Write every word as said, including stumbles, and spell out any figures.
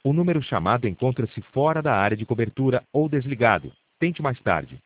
O número chamado encontra-se fora da área de cobertura ou desligado. Tente mais tarde.